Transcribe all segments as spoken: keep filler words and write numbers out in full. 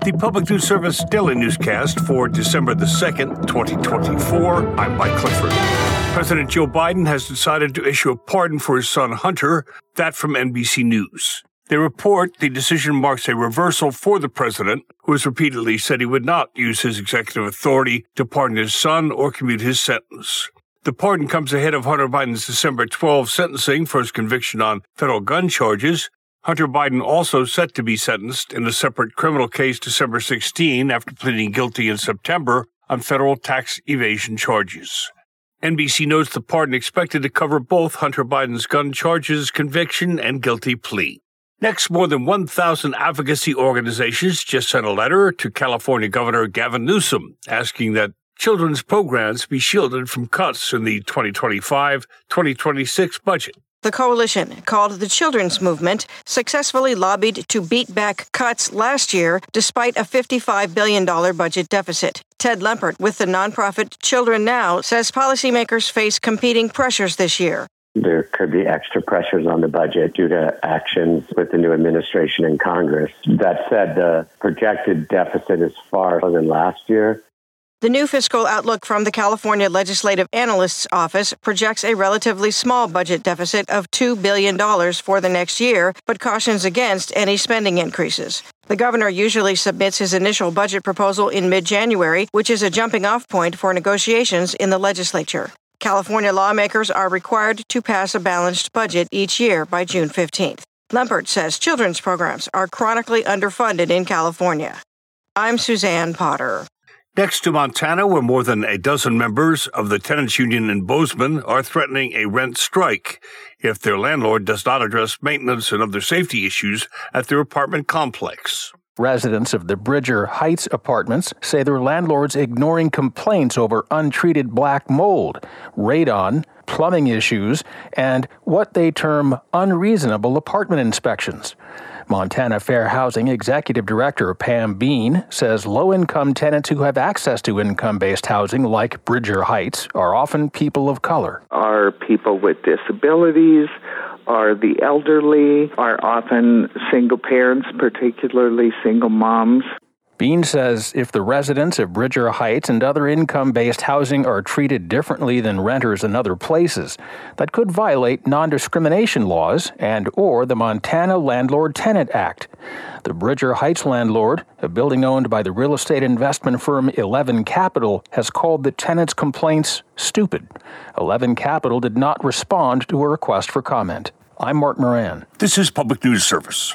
The Public News Service Daily Newscast for December the second, twenty twenty-four. I'm Mike Clifford. President Joe Biden has decided to issue a pardon for his son Hunter, that from N B C News. They report the decision marks a reversal for the president, who has repeatedly said he would not use his executive authority to pardon his son or commute his sentence. The pardon comes ahead of Hunter Biden's December twelfth sentencing for his conviction on federal gun charges. Hunter Biden also set to be sentenced in a separate criminal case December sixteenth after pleading guilty in September on federal tax evasion charges. N B C notes the pardon expected to cover both Hunter Biden's gun charges, conviction, and guilty plea. Next, more than one thousand advocacy organizations just sent a letter to California Governor Gavin Newsom asking that children's programs be shielded from cuts in the twenty twenty-five twenty twenty-six budget. The coalition, called the Children's Movement, successfully lobbied to beat back cuts last year despite a fifty-five billion dollars budget deficit. Ted Lempert with the nonprofit Children Now says policymakers face competing pressures this year. There could be extra pressures on the budget due to actions with the new administration in Congress. That said, the projected deficit is far lower than last year. The new fiscal outlook from the California Legislative Analyst's Office projects a relatively small budget deficit of two billion dollars for the next year, but cautions against any spending increases. The governor usually submits his initial budget proposal in mid-January, which is a jumping-off point for negotiations in the legislature. California lawmakers are required to pass a balanced budget each year by June fifteenth. Lempert says children's programs are chronically underfunded in California. I'm Suzanne Potter. Next to Montana, where more than a dozen members of the tenants union in Bozeman are threatening a rent strike if their landlord does not address maintenance and other safety issues at their apartment complex. Residents of the Bridger Heights apartments say their landlord's ignoring complaints over untreated black mold, radon, plumbing issues, and what they term unreasonable apartment inspections. Montana Fair Housing Executive Director Pam Bean says low-income tenants who have access to income-based housing like Bridger Heights are often people of color. Are people with disabilities, are the elderly, are often single parents, particularly single moms. Bean says if the residents of Bridger Heights and other income-based housing are treated differently than renters in other places, that could violate non-discrimination laws and or the Montana Landlord-Tenant Act. The Bridger Heights landlord, a building owned by the real estate investment firm Eleven Capital, has called the tenants' complaints stupid. Eleven Capital did not respond to a request for comment. I'm Mark Moran. This is Public News Service.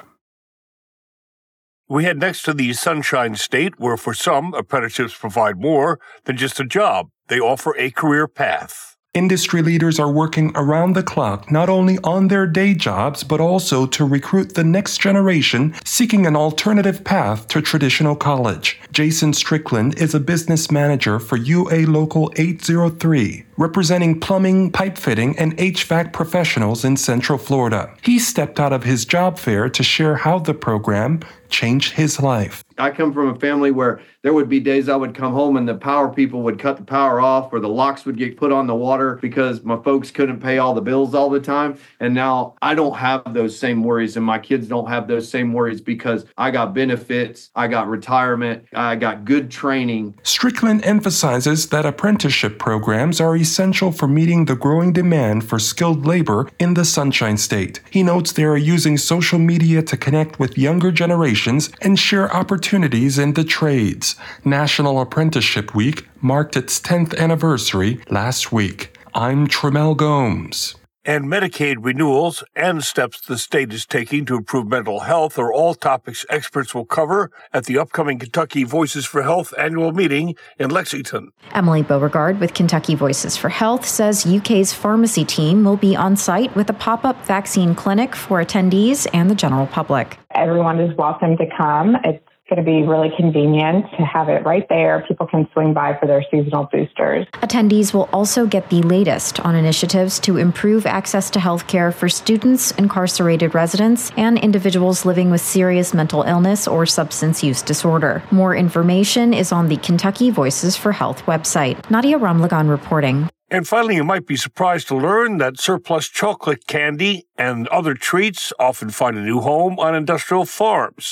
We head next to the Sunshine State, where for some, apprenticeships provide more than just a job. They offer a career path. Industry leaders are working around the clock, not only on their day jobs, but also to recruit the next generation seeking an alternative path to traditional college. Jason Strickland is a business manager for U A Local eight oh three, representing plumbing, pipe fitting, and H V A C professionals in Central Florida. He stepped out of his job fair to share how the program changed his life. I come from a family where there would be days I would come home and the power people would cut the power off or the locks would get put on the water because my folks couldn't pay all the bills all the time. And now I don't have those same worries and my kids don't have those same worries because I got benefits, I got retirement, I got good training. Strickland emphasizes that apprenticeship programs are essential for meeting the growing demand for skilled labor in the Sunshine State. He notes they are using social media to connect with younger generations and share opportunities in the trades. National Apprenticeship Week marked its tenth anniversary last week. I'm Tremel Gomes. And Medicaid renewals and steps the state is taking to improve mental health are all topics experts will cover at the upcoming Kentucky Voices for Health annual meeting in Lexington. Emily Beauregard with Kentucky Voices for Health says U K's pharmacy team will be on site with a pop-up vaccine clinic for attendees and the general public. Everyone is welcome to come. It's going to be really convenient to have it right there. People can swing by for their seasonal boosters. Attendees will also get the latest on initiatives to improve access to health care for students, incarcerated residents, and individuals living with serious mental illness or substance use disorder. More information is on the Kentucky Voices for Health website. Nadia Ramlagan reporting. And finally, you might be surprised to learn that surplus chocolate candy and other treats often find a new home on industrial farms.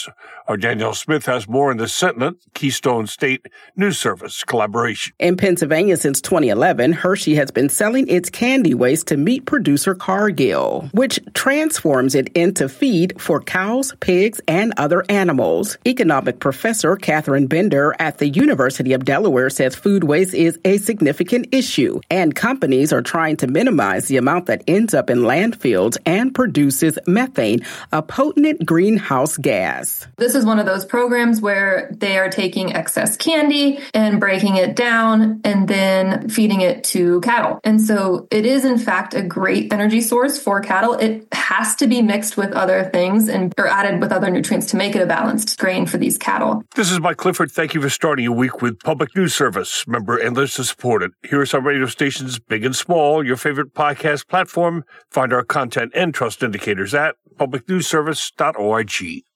Our Danielle Smith has more in the Sentinel Keystone State News Service collaboration. In Pennsylvania since twenty eleven, Hershey has been selling its candy waste to meat producer Cargill, which transforms it into feed for cows, pigs, and other animals. Economic professor Catherine Bender at the University of Delaware says food waste is a significant issue, and companies are trying to minimize the amount that ends up in landfills and produces methane, a potent greenhouse gas. This is one of those programs where they are taking excess candy and breaking it down and then feeding it to cattle. And so it is, in fact, a great energy source for cattle. It has to be mixed with other things and or added with other nutrients to make it a balanced grain for these cattle. This is Mike Clifford. Thank you for starting your week with Public News Service. Member and listener supported. Here are some radio stations, big and small, your favorite podcast platform. Find our content and trust indicators at public news service dot org.